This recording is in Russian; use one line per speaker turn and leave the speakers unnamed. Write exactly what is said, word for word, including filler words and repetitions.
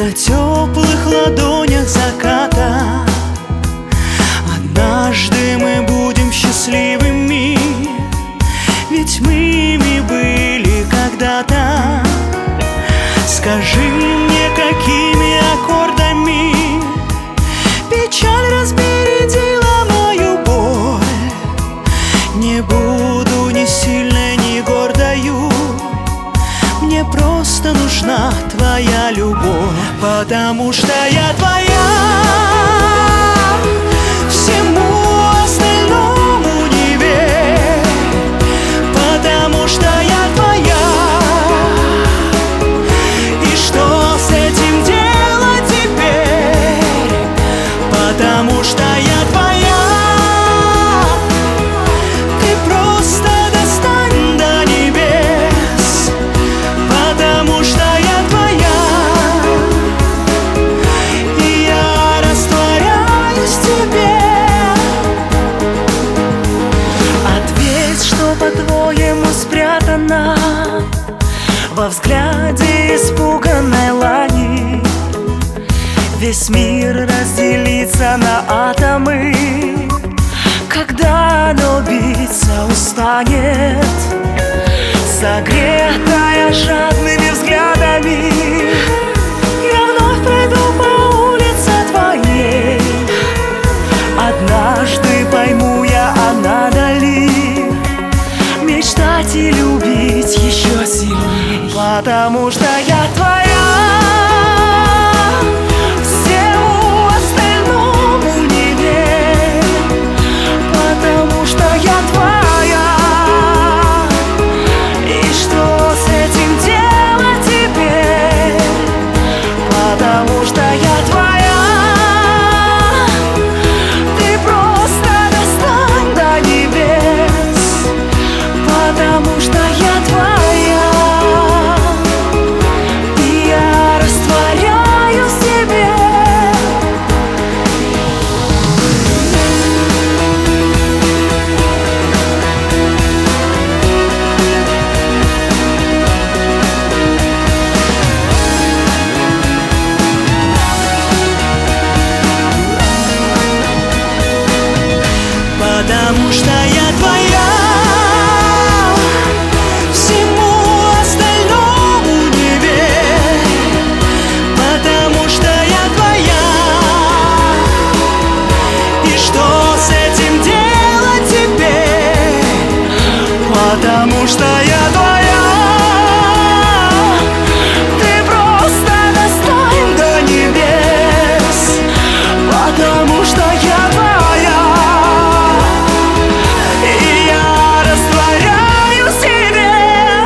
на теплых ладонях заката. Однажды мы будем счастливыми, ведь мы ими были когда-то. Скажи мне, какими аккордами печаль разбередила мою боль. Не буду ни сильной, ни гордою, мне просто нужна твоя любовь. Потому что я твоя, всему остальному не верь. Потому что я твоя, и что с этим делать теперь? Потому что я твоя, ты просто достань до небес. Потому что я твоя, и я растворяюсь в тебе. Ответь, что по-твоему спрятано во взгляде испуганной лани. Весь мир разделится на атомы, когда оно биться устанет. Согретая жадными взглядами, я вновь пройду по улице твоей. Однажды пойму я, а надо ли мечтать и любить еще сильней. Потому что я твоя.